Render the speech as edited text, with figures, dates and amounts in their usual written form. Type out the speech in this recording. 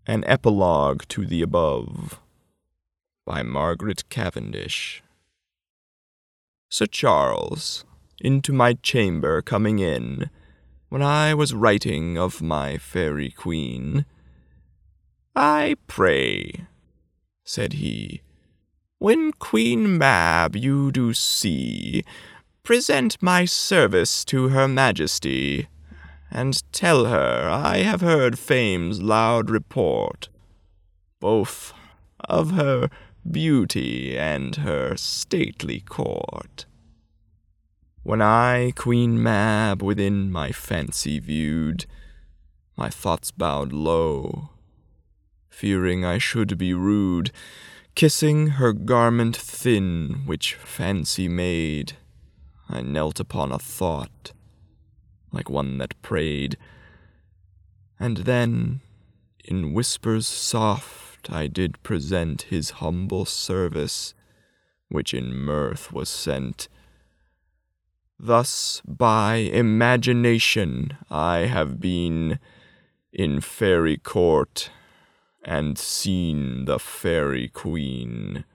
An Epilogue to the Above by Margaret Cavendish. Sir Charles, into my chamber coming in, when I was writing of my fairy queen, "I pray," said he, "when Queen Mab you do see, present my service to her majesty, and tell her I have heard fame's loud report, both of her beauty and her stately court." When I Queen Mab within my fancy viewed, my thoughts bowed low, fearing I should be rude, kissing her garment thin which fancy made, I knelt upon a thought, like one that prayed, and then, in whispers soft, I did present his humble service, which in mirth was sent. Thus by imagination I have been in fairy court, and seen the fairy queen.